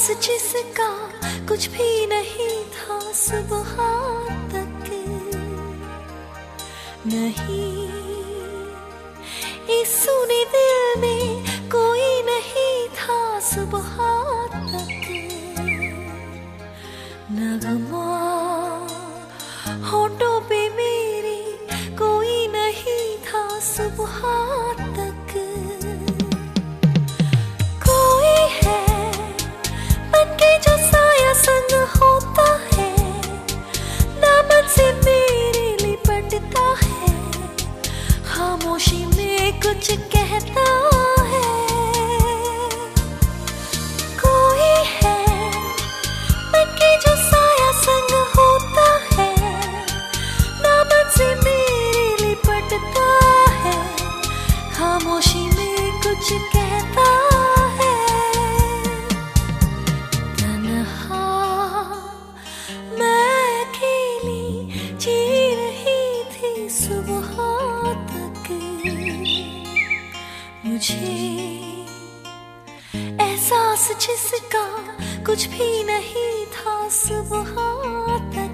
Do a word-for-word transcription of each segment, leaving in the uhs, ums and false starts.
एहसास जिसका कुछ भी नहीं था सुबह तक, नहीं इस सुने दिल में कोई नहीं था सुबह तक। नगमा होठों पे मेरे कोई नहीं था सुबह तक। कोई है बनके जो साया संग होता है, दामन से मेरे लिपटता है, खामोशी में कुछ कहता है। कोई है बनके जो साया संग होता है, दामन से मेरे लिपटता है, खामोशी में कुछ कहता है। तन्हा मैं अकेली जी रही थी सुबह तक, मुझे एहसास जिसका कुछ भी नहीं था सुबह तक।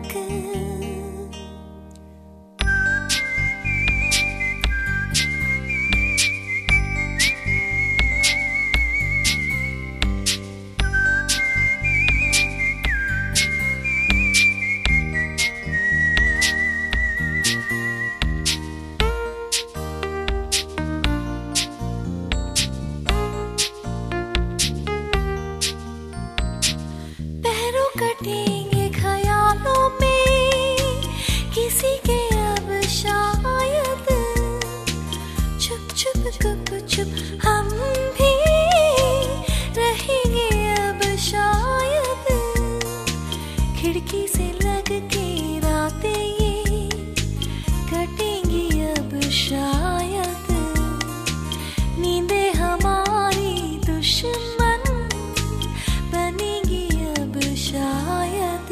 कटेंगे ख्यालों में किसी के अब शायद, चुप चुप गुप चुप हम भी रहेंगे अब शायद। खिड़की से लग के रातें ये कटेंगी अब शायद, नींदें हमारी दुश्मन बनेगी अब शायद।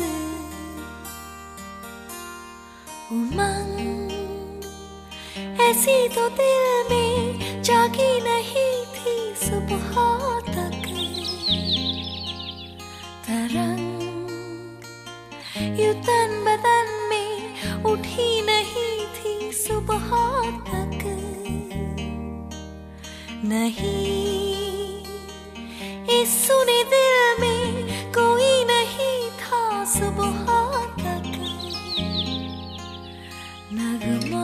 उमंग ऐसी तो दिल में जागी नहीं थी सुबह तक, तरंग यूं तन बदन में उठी नहीं थी सुबह तक। नहीं इस सुने दिल में कोई नहीं था सुबह तक। नगमा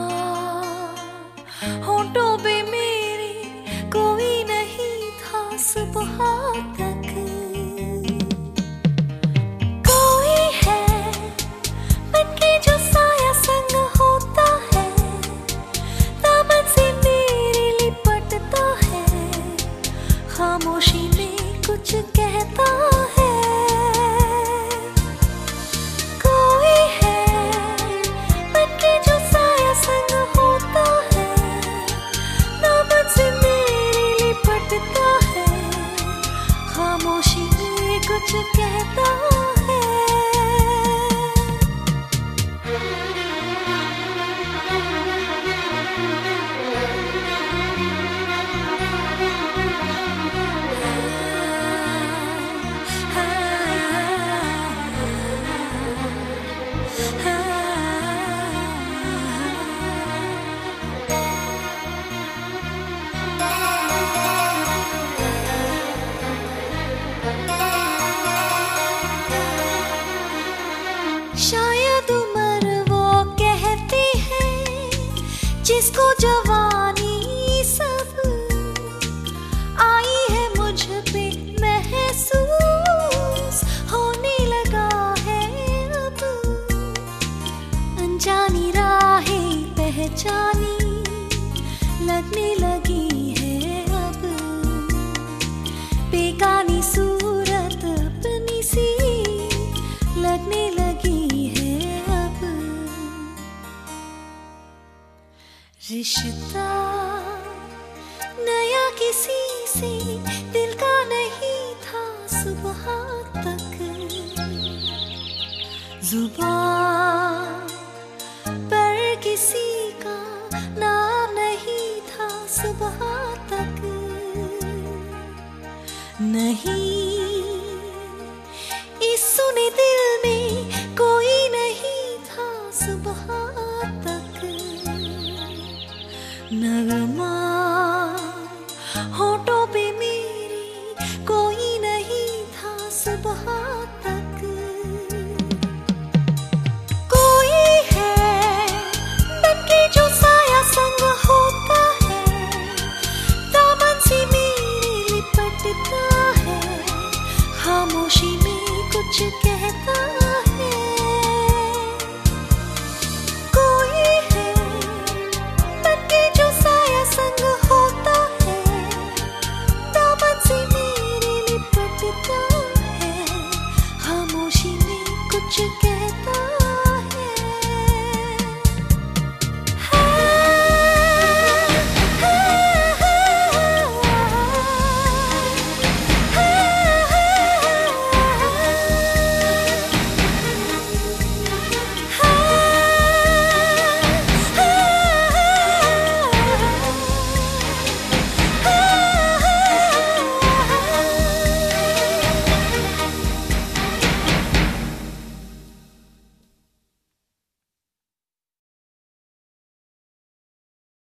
होठों पे मेरे कोई नहीं था सुबह तक। कोई है बनके जो साया संग होता है, दामन से मेरे लिपटता है, खामोशी में कुछ कहता है। कोई है बनके जो साया संग होता है, दामन से मेरे लिपटता है, खामोशी में कुछ कहता है। शायद उम्र वो कहती है जिसको जवानी सब आई है, मुझ पे महसूस होने लगा है अब। अनजानी राहें पहचानी लगने लगी है अब, बेगानी सूरत अपनी सी लगने लगी है अब। रिश्ता नया किसी से दिल का नहीं था सुबह तक, जुबान पर किसी का नाम नहीं था सुबह तक। नहीं सुबह तक। नगमा होठों पे मेरी कोई नहीं था सुबह तक। कोई है बनके जो साया संग होता है, दामन से मेरे लिपटता है, खामोशी में कुछ कह